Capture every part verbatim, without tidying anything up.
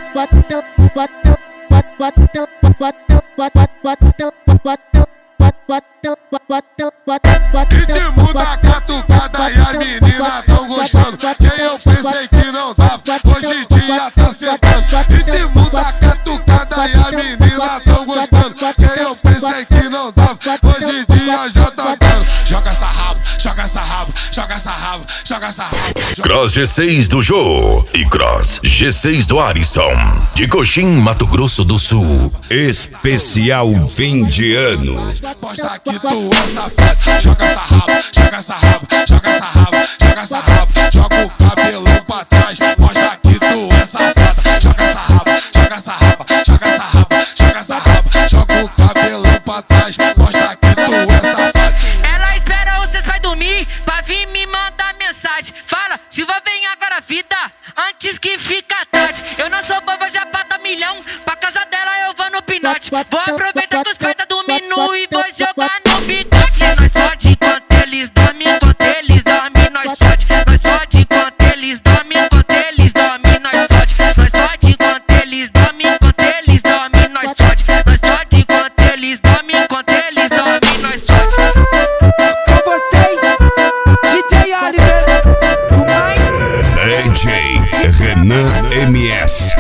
Ritmo da catucada e a menina tão gostando. Quem eu pensei que não dava, hoje em dia tá sentando. Ritmo da catucada e a menina tão gostando. Quem eu pensei que não dava, hoje em dia já tá dando. Joga essa rabo, joga essa rabo, joga essa rabo, joga essa rabo. Cross G seis do Jô e Cross G seis do Arisson, de Coxim, Mato Grosso do Sul. Especial fim de ano. Mostra que tu é safado. Joga essa rabo, joga essa rabo, joga essa rabo, joga essa rabo. Joga o cabelão pra trás. Mostra que tu é safada. Joga essa rabo, joga essa rabo, joga essa rabo, joga essa rabo. Joga o cabelão pra trás. Mostra que tu é safada. Ela espera vocês vai dormir pra vir me mandar mensagem. Fala, Silva, vem agora vida, antes que fica tarde. Eu não sou boba, já bata milhão. Pra casa dela eu vou no pinote. Vou aproveitar que os pais tá dormindo e vou jogar no bigode. Nós fode enquanto eles dormem, enquanto eles dormem, nós fode. Nós fode enquanto eles dormem, enquanto eles dormem, nós fode. Nós fode enquanto eles dormem, enquanto eles dormem, nós fode. Nós fode enquanto eles dormem, enquanto eles dormem, nós fode. Com vocês, D J Oliver, o mais D J Renan M S.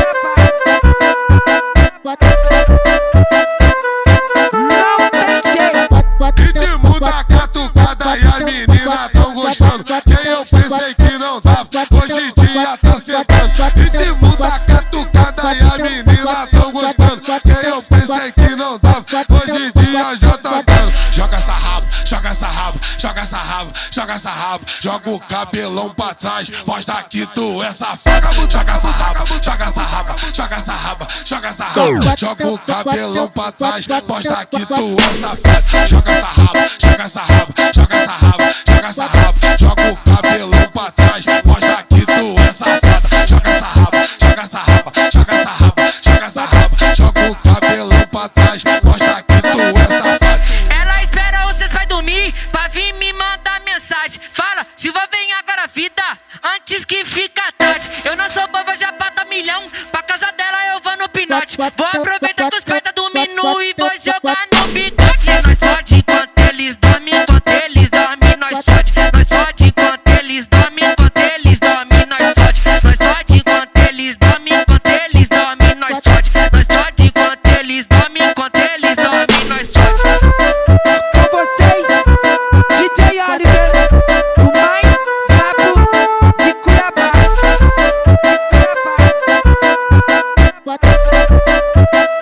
Ritmo da catucada e a menina tão gostando. Quem eu pensei que não dava, hoje em dia tá sentando. Ritmo da catucada e a menina tão gostando. Quem eu pensei que não dava, hoje em dia já tá dando. Joga essa rabo, joga essa rabo, joga essa rabo, joga essa rabo. Joga o cabelão pra trás, mostra que tu é safada. Joga essa rabo, joga essa rabo, joga essa rabo, joga essa rabo. Joga o cabelão pra trás, mostra que tu é safada. Joga essa rabo, joga essa rabo, joga essa rabo, joga essa rabo. Joga o cabelão pra trás, mostra que tu é safada. Joga essa rabo, joga essa rabo, joga essa rabo, joga essa rabo. Joga o cabelão pra trás, mostra que tu é safada. Ela espera vocês vai dormir pra vir me mandar mensagem. Fala, Silva, vem agora vida, antes que fica tarde. Eu não sou boba, já bata milhão. Pra casa dela eu vou no pinote. Vou aproveitar que os pais tá dormindo e vou jogar no bigode. Nós fode enquanto eles dormem, enquanto eles dormem, nós fode. Nós fode enquanto eles dormem, enquanto eles dormem, nós fode. Nós fode enquanto eles dormem, enquanto eles dormem, nós fode. Nós fode enquanto eles dormem, enquanto eles dormem, nós fode. com vocês, D J Oliver, o mais brabo de Cuiabá. Cuiabá.